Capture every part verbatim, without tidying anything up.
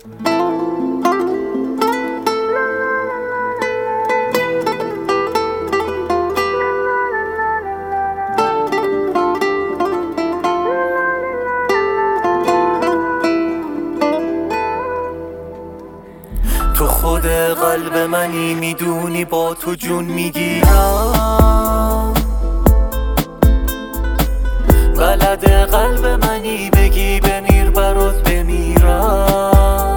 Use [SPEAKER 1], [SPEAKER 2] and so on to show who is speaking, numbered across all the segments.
[SPEAKER 1] تو خود قلب منی، میدونی با تو جون میگیرم. بلد قلب منی، بگی بمیر برات بمیرم.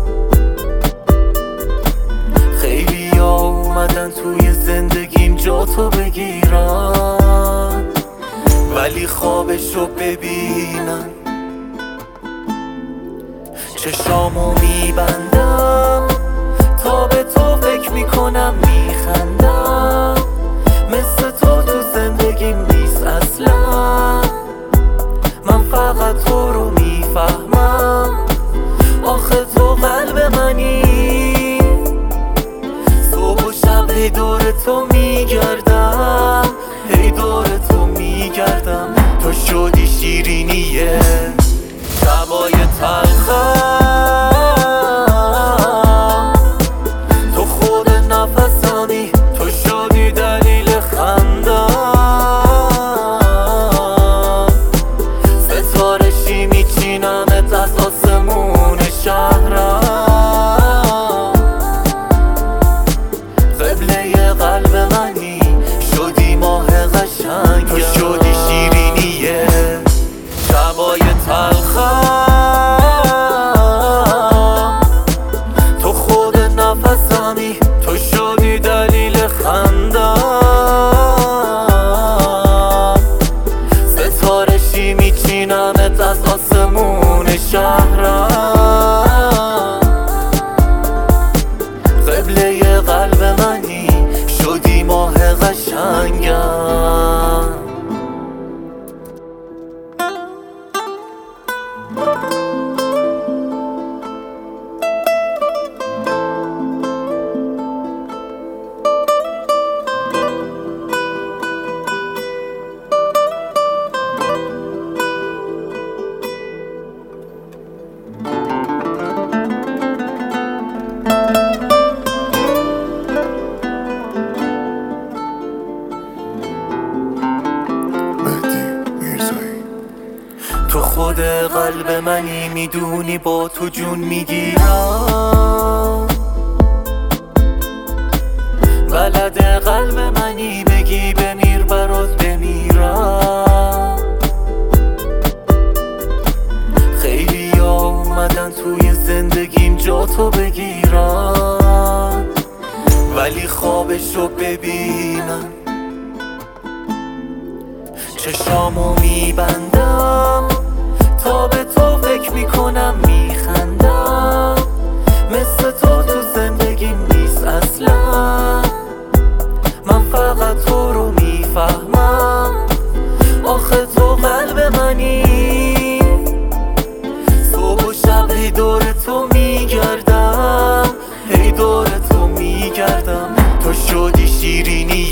[SPEAKER 1] خیلی ها اومدن توی زندگیم جا تو بگیرن، ولی خوابشو ببینن. چشامو میبندم تا به تو فکر میکنم، میخندم. مثل تو تو زندگیم نیست اصلا. من فقط تو رو میفهمم. آخه تو قلب منی، صبح و شب هی دور تو میگردم، هی دور تو میگردم. تو شدی شیرینیه شبای تلخم، تو خود نفسمی، تو شدی دلیل خندم. ستارشی میچینمت از آسمون شهرم. قبله قلب منی، شدی ماه قشنگم. تو شدی شیرینیه شبای تلخم، تو خود نفسمی، تو شدی دلیل خندم. ستارشی میچینمت از آسمون شهرم. قبله قلب منی، شدی ماه قشنگم. تو خود قلب منی، میدونی با تو جون میگیرم. بلد قلب منی، بگی بمیر برات بمیرم. خیلی ها اومدن توی زندگیم جا تو بگیرن، ولی خوابشو ببینن. چشامو میبندم تا به تو فکر میکنم، میخندم. مثل تو تو زندگیم نیست اصلا. من فقط تو رو میفهمم. آخه تو قلب منی، صبح و شب هی دور تو میگردم، هی دور تو میگردم. تو شدی شیرینی